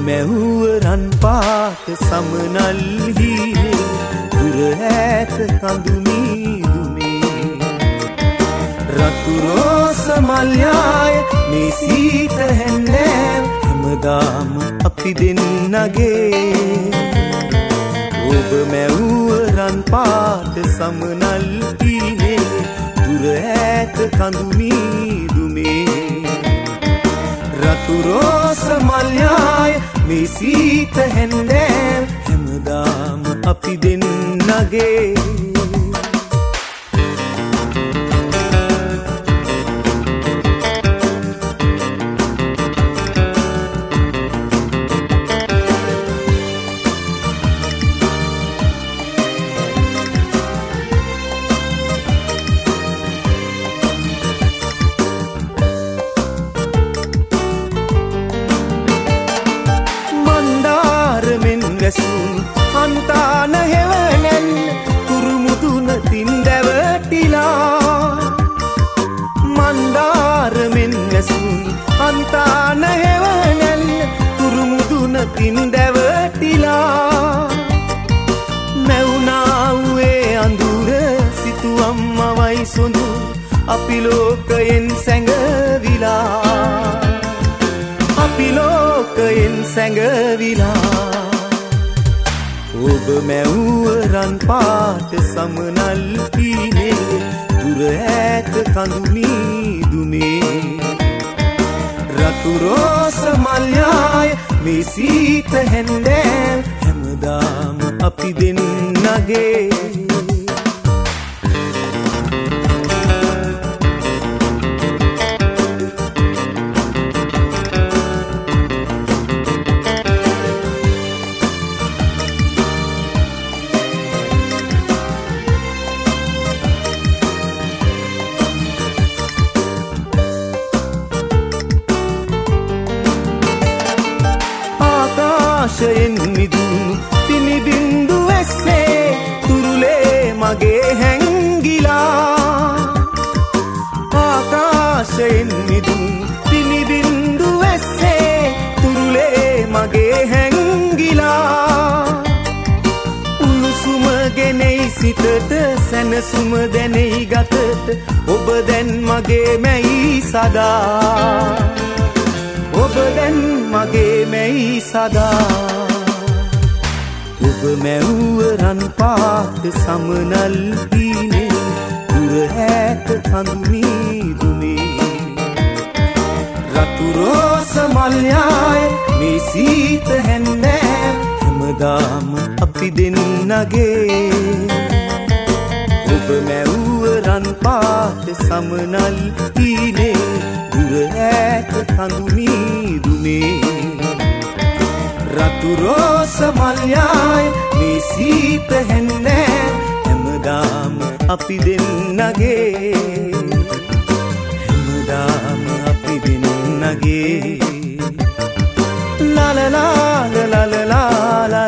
මැව්ව රන් පාට සමනල් හීනේ දුර ඈත කඳු මීදුමේ රතු රෝස මල් යාය මේ සීත හැන්දෑව හැමදාම අපි දෙන්නගේ ඔබ මැව්ව රන් පාට සමනල් හීනේ දුර ඈත කඳු මීදුමේ රතු රෝස මල් යාය මේ සීත හැන්දෑව හැමදාම අපි දෙන්නගේ හන්තාන හෙවනැන් කුරුමුදුන තින් දැවටිලා මන්දාරමෙන් ඇසුන් හන්තාන හෙවනැන් කුරුමුදුන තින් දැවටිලා මැවුනාවේ අඳුර සිතුවම් මවයි සොඳු අපි ලෝකයෙන් සැඟවිලා අපි ලෝකයෙන් සැඟවිලා ඔබ මැව්ව රන් පාට සමනල් හීනේ දුර ඈත කඳු මීදුමේ රතු රෝස මල් යාය මේ සීත හැන්දෑව හැමදාම අපි දෙන්නගේ ආකාශයෙන් මිදුණු පිනිබින්දු ඇස්සේ තුරුලේ මගේ හැංගිලා ආකාශයෙන් මිදුණු පිනිබින්දු ඇස්සේ තුරුලේ මගේ හැංගිලා උණුසුම ගෙනෙයි සිතට සැනසුම දැනෙයි ගතට ඔබ දැන් මගේ මැයි සදා ඔබ දැන් මගේ මැයි සදා ඔබ මැව්ව රන් පාට සමනල් හීනේ දුර ඈත කඳු මීදුමේ රතු රෝස මල් යාය මේ සීත හැන්දෑව හැමදාම අපි දෙන්නගේ ඔබ මැව්ව රන් පාට සමනල් හීනේ දුර ඈත කඳු මීදුමේ රතු රෝස මල් යාය මේ සීත හැන්දෑව හැමදාම අපි දෙන්නගේ හැමදාම අපි දෙන්නගේ ලා ලා ලා ලා ලා ලා